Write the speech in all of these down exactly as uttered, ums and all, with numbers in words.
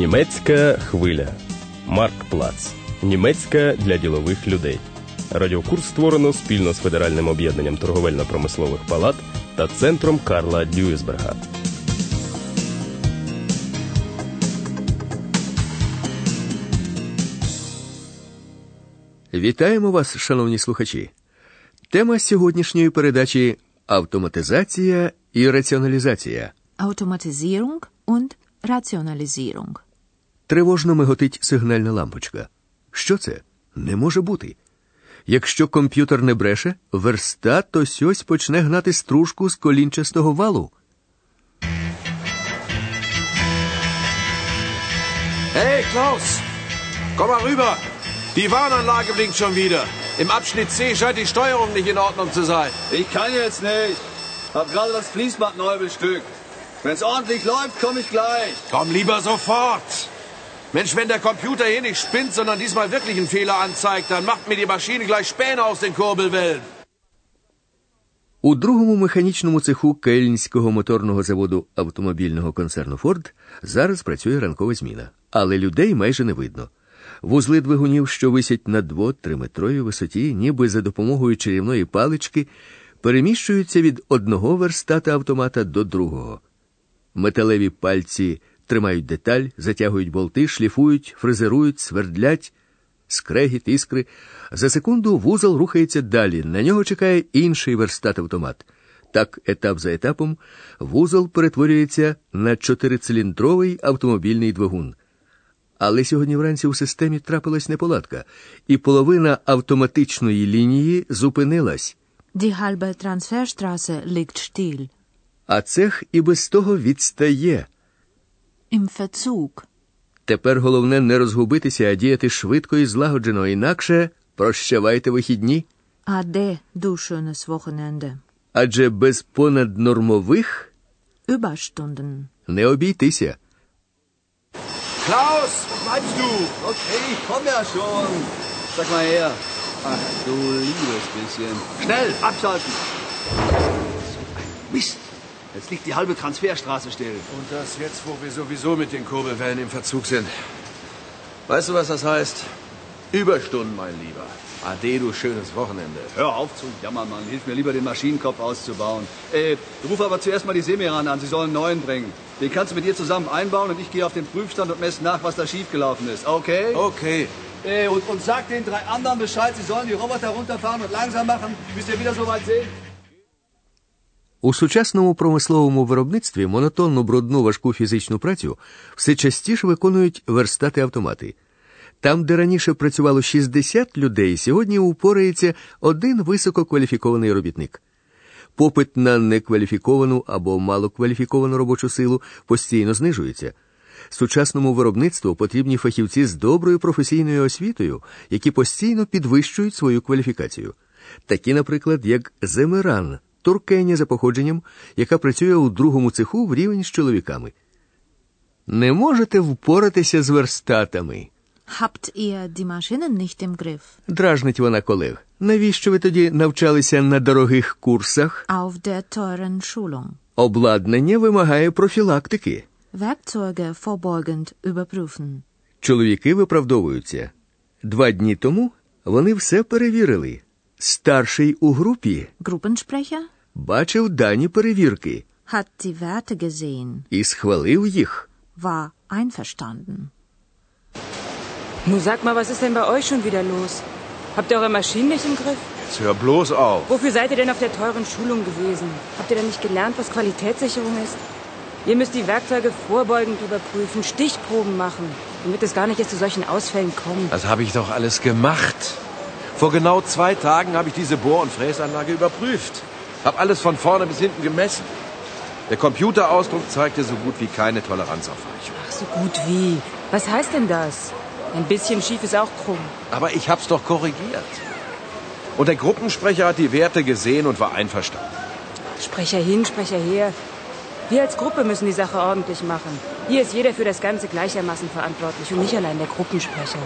Німецька хвиля. Марктплац. Німецька для ділових людей. Радіокурс створено спільно з Федеральним об'єднанням торговельно-промислових палат та Центром Карла Дюйсберга. Вітаємо вас, шановні слухачі. Тема сьогоднішньої передачі – автоматизація і раціоналізація. Automatisierung und Rationalisierung. Тривожно миготить сигнальна лампочка. Що це? Не може бути. Якщо комп'ютер не бреше, верстат ось ось почне гнати стружку з колінчастого валу. Hey, Klaus! Komm mal rüber! Die Warnanlage blinkt schon wieder. Im Abschnitt C scheint die Steuerung nicht in Ordnung zu sein. Ich kann jetzt nicht. Hab gerade das Fließband neu bestückt. Wenn's ordentlich läuft, komme ich gleich. Komm lieber sofort! Mensch, wenn der Computer hier nicht spinnt, sondern diesmal wirklich einen Fehler anzeigt, dann macht mir die Maschine gleich Späne aus den Kurbelwellen. У другому механічному цеху Кельнського моторного заводу автомобільного концерну «Форд» зараз працює ранкова зміна. Але людей майже не видно. Вузли двигунів, що висять на двох-триметровій висоті, ніби за допомогою чарівної палички, переміщуються від одного верстата автомата до другого. Металеві пальці тримають деталь, затягують болти, шліфують, фрезерують, свердлять, скрегіт, іскри. За секунду вузол рухається далі, на нього чекає інший верстат-автомат. Так, етап за етапом, вузол перетворюється на чотирициліндровий автомобільний двигун. Але сьогодні вранці у системі трапилась неполадка, і половина автоматичної лінії зупинилась. Die halbe Transferstraße liegt still. А цех і без того відстає. Im Verzug. Тепер головне не розгубитися, а діяти швидко і злагоджено, інакше прощавайте вихідні. Ade, du schönes Wochenende. Адже без понаднормових Überstunden. не обійтися. Klaus, wo bleibst du? Okay, ich komm ja schon. Sag mal her. Ach, du liebes bisschen. Schnell, abschalten. Mist. Jetzt liegt die halbe Transferstraße still. Und das jetzt, wo wir sowieso mit den Kurbelwellen im Verzug sind. Weißt du, was das heißt? Überstunden, mein Lieber. Ade, du schönes Wochenende. Hör auf zu jammern, Mann. Hilf mir lieber, den Maschinenkopf auszubauen. Äh, ruf aber zuerst mal die Semiran an. Sie sollen einen neuen bringen. Den kannst du mit ihr zusammen einbauen und ich gehe auf den Prüfstand und messe nach, was da schiefgelaufen ist. Okay? Okay. Äh, und, und sag den drei anderen Bescheid, sie sollen die Roboter runterfahren und langsam machen, bis wir wieder so weit sind. У сучасному промисловому виробництві монотонну, брудну, важку фізичну працю все частіше виконують верстати-автомати. Там, де раніше працювало шістдесят людей, сьогодні упорається один висококваліфікований робітник. Попит на некваліфіковану або малокваліфіковану робочу силу постійно знижується. Сучасному виробництву потрібні фахівці з доброю професійною освітою, які постійно підвищують свою кваліфікацію. Такі, наприклад, як Семиран, туркеня за походженням, яка працює у другому цеху в рівень з чоловіками. Не можете впоратися з верстатами. Habt ihr die Maschinen nicht im Griff? Дражнить вона колег. Навіщо ви тоді навчалися на дорогих курсах? Auf der teuren Schulung. Обладнання вимагає профілактики. Werkzeuge vorbeugend überprüfen. Чоловіки виправдовуються. Два дні тому вони все перевірили. Старший у групі Gruppensprecher? бачив дані перевірки. Hat die Werte gesehen. І схвалив їх. War einverstanden. Nun sag mal, was ist denn bei euch schon wieder los? Habt ihr eure Maschinen nicht im Griff? Jetzt hör bloß auf. Wofür seid ihr denn auf der teuren Schulung gewesen? Habt ihr denn nicht gelernt, was Qualitätssicherung ist? Ihr müsst die Werkzeuge vorbeugend überprüfen, Stichproben machen, damit es gar nicht erst zu solchen Ausfällen kommt. Das habe ich doch alles gemacht. Vor genau zwei Tagen habe ich diese Bohr- und Fräsanlage überprüft. Hab alles von vorne bis hinten gemessen. Der Computerausdruck zeigte so gut wie keine Toleranzaufweichung. Ach, so gut wie? Was heißt denn das? Ein bisschen schief ist auch krumm. Aber ich hab's doch korrigiert. Und der Gruppensprecher hat die Werte gesehen und war einverstanden. Sprecher hin, Sprecher her. Wir als Gruppe müssen die Sache ordentlich machen. Hier ist jeder für das Ganze gleichermaßen verantwortlich und nicht allein der Gruppensprecher.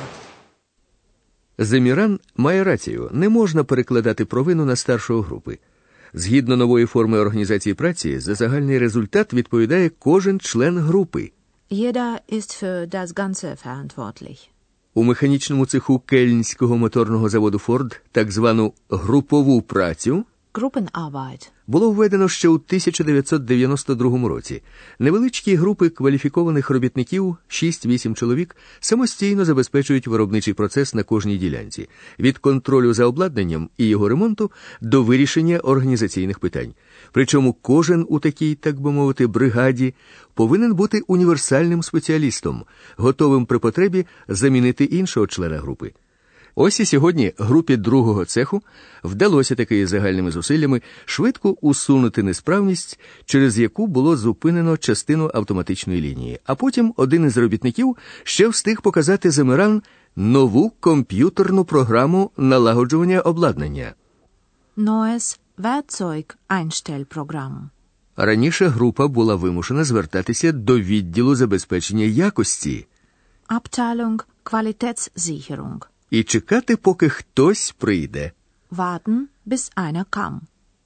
Семиран має рацію. Не можна перекладати провину на старшого групи. Згідно нової форми організації праці, за загальний результат відповідає кожен член групи. Jeder ist für das Ganze verantwortlich. У механічному цеху Кельнського моторного заводу Форд так звану групову працю Gruppenarbeit. було введено ще у тисяча дев'ятсот дев'яносто другому році. Невеличкі групи кваліфікованих робітників, шість-вісім чоловік, самостійно забезпечують виробничий процес на кожній ділянці, від контролю за обладнанням і його ремонту до вирішення організаційних питань. Причому кожен у такій, так би мовити, бригаді повинен бути універсальним спеціалістом, готовим при потребі замінити іншого члена групи. Ось і сьогодні групі другого цеху вдалося таки загальними зусиллями швидко усунути несправність, через яку було зупинено частину автоматичної лінії. А потім один із робітників ще встиг показати замиран нову комп'ютерну програму налагоджування обладнання. Neues Werkzeug-Einstellprogramm. Раніше група була вимушена звертатися до відділу забезпечення якості Abteilung Qualitätssicherung. і чекати, поки хтось прийде. Warten, bis einer kam.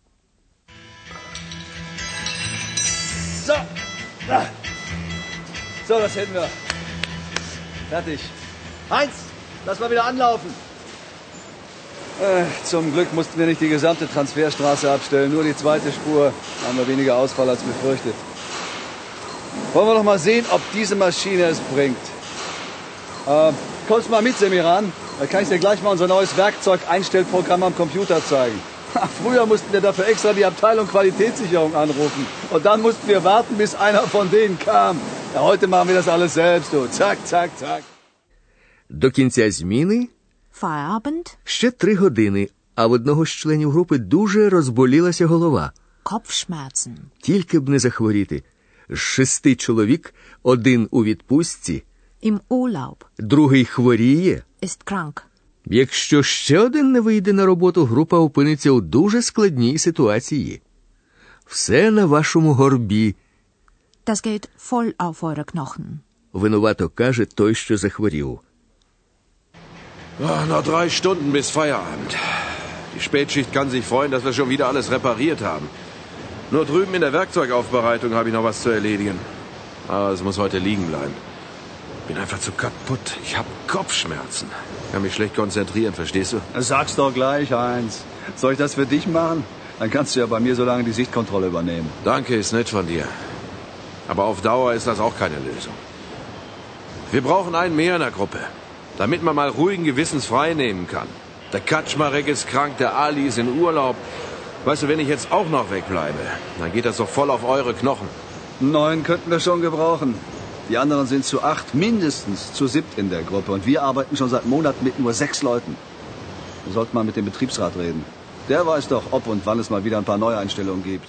So. Ah. So, das hätten wir. Fertig. Heinz, lass mal wieder anlaufen. Äh, zum Glück mussten wir nicht die gesamte Transferstraße abstellen, nur die zweite Spur. Haben wir weniger Ausfall als befürchtet. Wollen wir doch mal sehen, ob diese Maschine es bringt. Äh, kommst du mal mit, Semiran? Da kann ich dir gleich mal unser neues Werkzeug-Einstellprogramm am Computer zeigen. Früher mussten wir dafür extra die Abteilung Qualitätssicherung anrufen. Und dann mussten wir warten, bis einer von denen kam. Ja, heute machen wir das alles selbst, du. Zack, zack, zack. До кінця зміни Feierabend? ще три години, а в одного з членів групи дуже розболілася голова. Kopfschmerzen. Тільки б не захворіти. З шести чоловік один у відпустці, Im Urlaub. другий хворіє. Ist krank. Якщо ще один не вийде на роботу, група опиниться у дуже складній ситуації. Все на вашому горбі, Das geht voll auf eure Knochen. винувато каже той, що захворів. Ah, noch drei Stunden bis Feierabend. Die Spätschicht kann sich freuen, dass wir schon wieder alles repariert haben. Nur drüben in der Werkzeugaufbereitung habe ich noch was zu erledigen. Aber es muss heute liegen bleiben. Bin einfach zu kaputt. Ich habe Kopfschmerzen. Kann mich schlecht konzentrieren, verstehst du? Sag's doch gleich, Heinz. Soll ich das für dich machen? Dann kannst du ja bei mir so lange die Sichtkontrolle übernehmen. Danke, ist nett von dir. Aber auf Dauer ist das auch keine Lösung. Wir brauchen einen mehr in der Gruppe, damit man mal ruhigen Gewissens frei nehmen kann. Der Kaczmarek ist krank, der Ali ist in Urlaub. Weißt du, wenn ich jetzt auch noch wegbleibe, dann geht das doch voll auf eure Knochen. Einen neuen könnten wir schon gebrauchen. Die anderen sind zu acht, mindestens zu siebt in der Gruppe. Und wir arbeiten schon seit Monaten mit nur sechs Leuten. Wir sollten mal mit dem Betriebsrat reden. Der weiß doch, ob und wann es mal wieder ein paar Neueinstellungen gibt.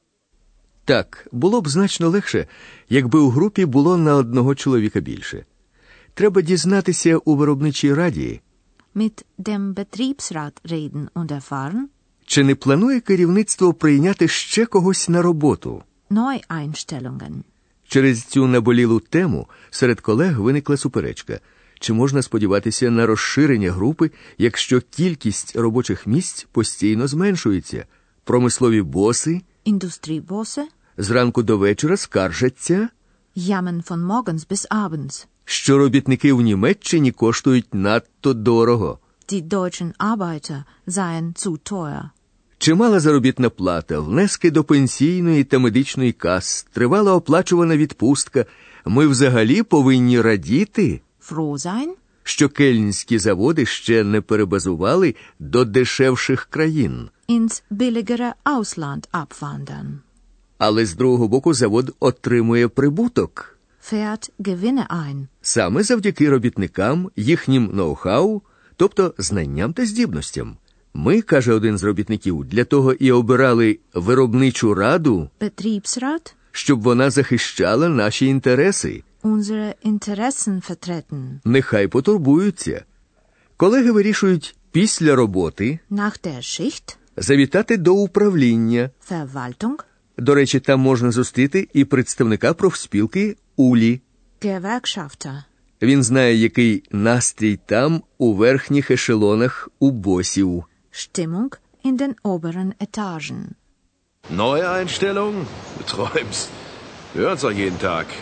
Так, було б значно легше, якби у групі було на одного чоловіка більше. Треба дізнатися у виробничій раді, Mit dem Betriebsrat reden und erfahren. чи не планує керівництво прийняти ще когось на роботу. Neueinstellungen. Через цю наболілу тему серед колег виникла суперечка. Чи можна сподіватися на розширення групи, якщо кількість робочих місць постійно зменшується? Промислові боси Industriebosse. зранку до вечора скаржаться, Jammern von morgens bis abends. що робітники в Німеччині коштують надто дорого. Die deutschen Arbeiter seien zu teuer. Чимала заробітна плата, внески до пенсійної та медичної кас, тривала оплачувана відпустка. Ми взагалі повинні радіти, Froh sein? що кельнські заводи ще не перебазували до дешевших країн. Ins billigere Ausland abwandern. Але з другого боку завод отримує прибуток. Fährt Gewinne ein. Саме завдяки робітникам, їхнім ноу-хау, тобто знанням та здібностям. Ми, каже один з робітників, для того і обирали виробничу раду, Betriebsrat? щоб вона захищала наші інтереси. Unsere Interessen vertreten. Нехай потурбуються. Колеги вирішують після роботи Nach der Schicht? завітати до управління. Verwaltung? До речі, там можна зустріти і представника профспілки Улі. Gewerkschafter. Він знає, який настрій там у верхніх ешелонах у босів. Stimmung in den oberen Etagen. Neue Einstellungen? Du träumst. Wir hören's doch jeden Tag.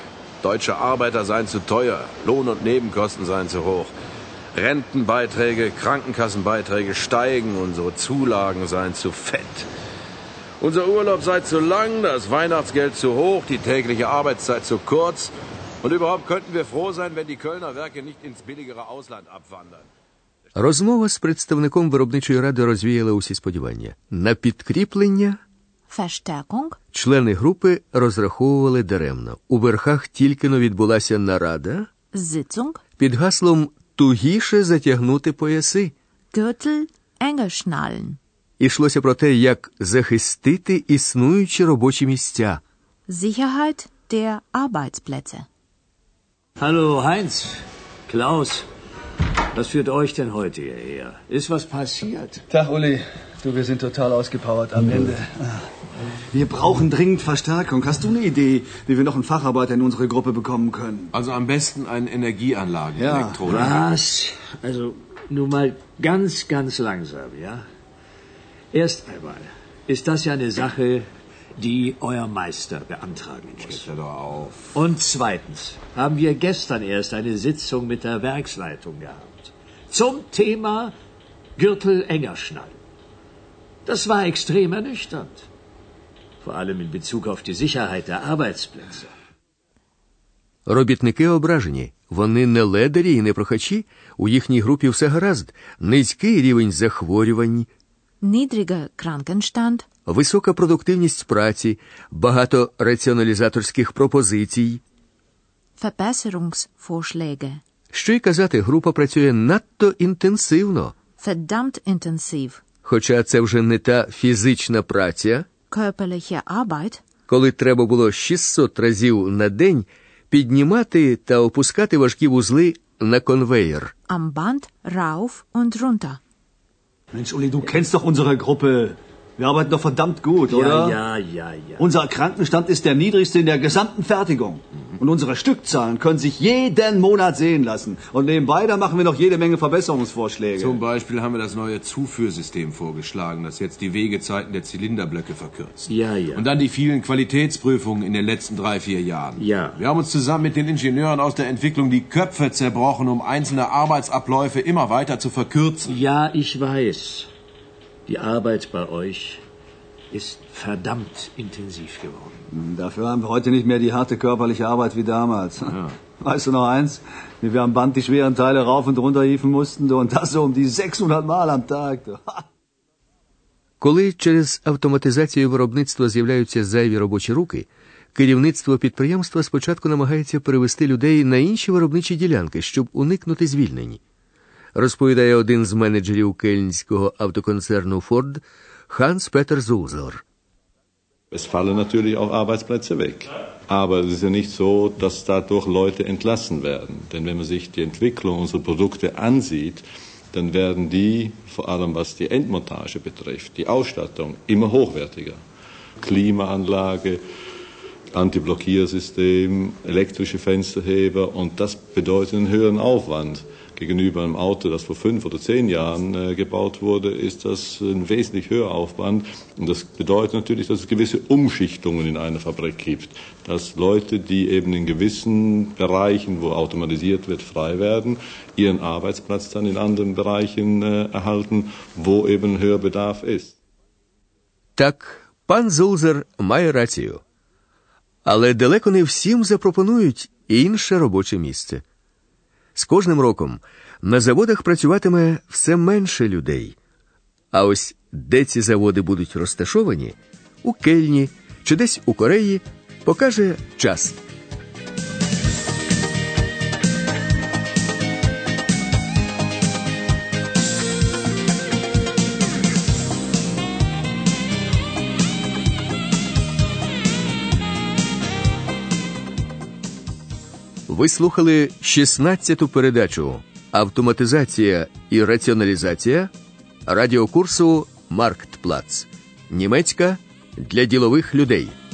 Deutsche Arbeiter seien zu teuer, Lohn- und Nebenkosten seien zu hoch. Rentenbeiträge, Krankenkassenbeiträge steigen, unsere Zulagen seien zu fett. Unser Urlaub sei zu lang, das Weihnachtsgeld zu hoch, die tägliche Arbeitszeit zu kurz. Und überhaupt könnten wir froh sein, wenn die Kölner Werke nicht ins billigere Ausland abwandern. Розмова з представником виробничої ради розвіяла усі сподівання. На підкріплення Verstärkung, члени групи розраховували даремно. У верхах тільки-но відбулася нарада Sitzung, під гаслом «тугіше затягнути пояси». Gürtel enger schnallen. Ішлося про те, як захистити існуючі робочі місця. Sicherheit der Arbeitsplätze. Hallo Heinz, Klaus, was führt euch denn heute hierher? Ist was passiert? Tag, Uli. Du, wir sind total ausgepowert am Ende. Wir brauchen dringend Verstärkung. Hast du eine Idee, wie wir noch einen Facharbeiter in unsere Gruppe bekommen können? Also am besten einen Energieanlagen, Ja. Elektroniker. Was? Also nur mal ganz, ganz langsam, ja? Erst einmal ist das ja eine Sache, die euer Meister beantragen muss. Hör doch auf. Und zweitens haben wir gestern erst eine Sitzung mit der Werksleitung gehabt. Zum Thema Gürtel enger schnallen. Das war extrem ernüchternd. Vor allem in Bezug auf die Sicherheit der Arbeitsplätze. Робітники ображені. Вони не ледарі і не прохачі. У їхній групі все гаразд. Низький рівень захворювань, Niedriger Krankenstand, висока продуктивність праці, багато раціоналізаторських пропозицій. Verbesserungsvorschläge. Що й казати, група працює надто інтенсивно. Verdammt intensiv. Хоча це вже не та фізична праця, Körperliche Arbeit, коли треба було шістсот разів на день піднімати та опускати важкі вузли на конвеєр. am Band rauf und runter. Mensch, Uli, du kennst doch unsere Gruppe. Wir arbeiten doch verdammt gut, oder? Ja, ja, ja, ja. Unser Krankenstand ist der niedrigste in der gesamten Fertigung. Und unsere Stückzahlen können sich jeden Monat sehen lassen. Und nebenbei, da machen wir noch jede Menge Verbesserungsvorschläge. Zum Beispiel haben wir das neue Zuführsystem vorgeschlagen, das jetzt die Wegezeiten der Zylinderblöcke verkürzt. Ja, ja. Und dann die vielen Qualitätsprüfungen in den letzten drei, vier Jahren. Ja. Wir haben uns zusammen mit den Ingenieuren aus der Entwicklung die Köpfe zerbrochen, um einzelne Arbeitsabläufe immer weiter zu verkürzen. Ja, ich weiß. Die Arbeit bei euch ist verdammt intensiv geworden. Dafür haben wir heute nicht mehr die harte körperliche Arbeit wie damals. Ja. Weißt du noch eins? Wie wir am Band die schweren Teile rauf und runter hieven mussten, du, und das so um die sechshundert Mal am Tag. Du. Коли через автоматизацію виробництва з'являються зайві робочі руки, керівництво підприємства спочатку намагається перевести людей на інші виробничі ділянки, щоб уникнути звільнень. Розповідає один з менеджерів кельнського автоконцерну Ford Hans-Peter Sulzer. Es fallen natürlich auch Arbeitsplätze weg. Aber es ist ja nicht so, dass dadurch Leute entlassen werden. Denn wenn man sich die Entwicklung unserer Produkte ansieht, dann werden die, vor allem was die Endmontage betrifft, die Ausstattung, immer hochwertiger. Klimaanlage, Antiblockiersystem, elektrische Fensterheber, und das bedeutet einen höheren Aufwand. Gegenüber einem Auto, das vor fünf oder zehn Jahren äh, gebaut wurde, ist das ein wesentlich höherer Aufwand. Und das bedeutet natürlich, dass es gewisse Umschichtungen in einer Fabrik gibt. Dass Leute, die eben in gewissen Bereichen, wo automatisiert wird, frei werden, ihren Arbeitsplatz dann in anderen Bereichen äh, erhalten, wo eben höher Bedarf ist. Так, пан Зулзер має рацію. Але далеко не всім запропонують інше робоче місце. З кожним роком на заводах працюватиме все менше людей. А ось де ці заводи будуть розташовані – у Кельні чи десь у Кореї – покаже час. Ви слухали шістнадцяту передачу «Автоматизація і раціоналізація» радіокурсу «Марктплац». Німецька для ділових людей.